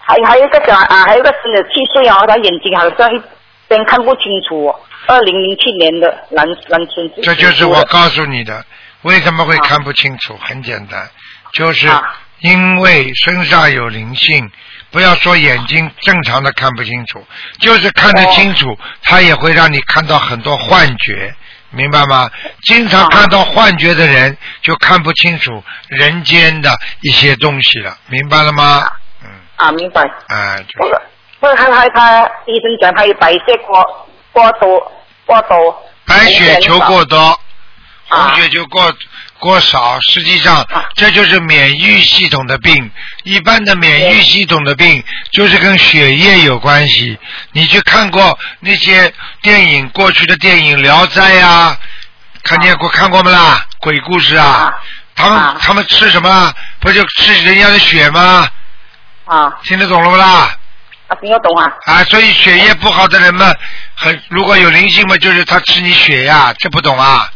还有一个还有一个是7岁哦，他眼睛好像一边看不清楚哦。2007年的蓝春。 这就是我告诉你的，为什么会看不清楚？很简单，就是因为身上有灵性。不要说眼睛正常的看不清楚，就是看得清楚，它也会让你看到很多幻觉，明白吗？经常看到幻觉的人就看不清楚人间的一些东西了，明白了吗？ 明白。 就是。 他医生讲他有白血过多， 白血球过多，红血球过少，实际上这就是免疫系统的病。一般的免疫系统的病就是跟血液有关系。你去看过那些电影，过去的电影《聊斋》啊，看过吗啦？鬼故事啊，他们吃什么？不就吃人家的血吗？听得懂了不啦？ 听得懂啊。 所以血液不好的人们，如果有灵性嘛，就是他吃你血呀，这不懂啊？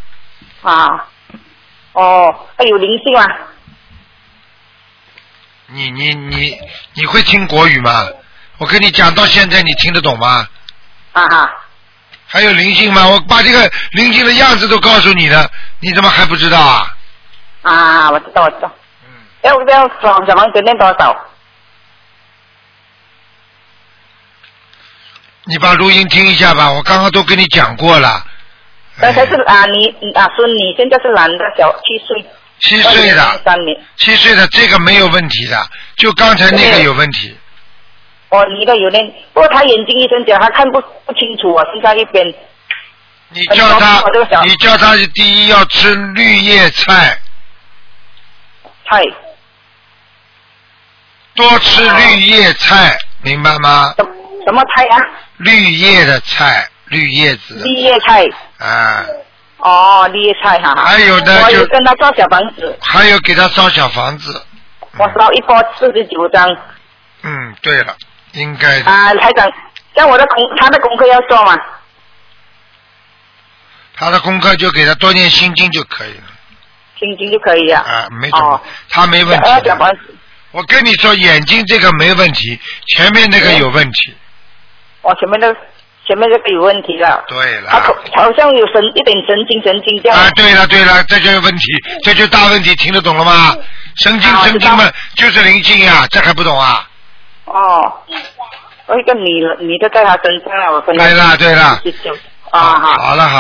他有灵性啊。 你会听国语吗？我跟你讲到现在你听得懂吗？还有灵性吗？我把这个灵性的样子都告诉你了，你怎么还不知道啊？ 我知道。要小房子念多少？ 你把录音听一下吧，我刚刚都跟你讲过了。 刚才是孙女，现在是男的，小7岁。 7岁的，7岁的这个没有问题的，就刚才那个有问题。 你的有点，不过他眼睛医生讲他看不清楚啊，现在一边。 你叫他第一要吃绿叶菜。多吃绿叶菜，明白吗？ 什么菜啊？ 绿叶的菜，绿叶子的。 绿叶菜。绿叶菜还有的我有跟他烧小房子。 还有给他烧小房子。 我烧一波49张。 对了，应该的。 台长，像他的功课要做吗？ 他的功课就给他多念心经就可以了。 心经就可以啊。 没什么，他没问题的。我跟你说，眼睛这个没问题，前面那个有问题。 前面这个有问题了。 对了。 他好像有一点神经这样。 对了，这就有问题，这就大问题，听得懂了吗？神经嘛，就是灵性呀，这还不懂啊？ 一个女的在他身上了，我跟他。 对了。好了。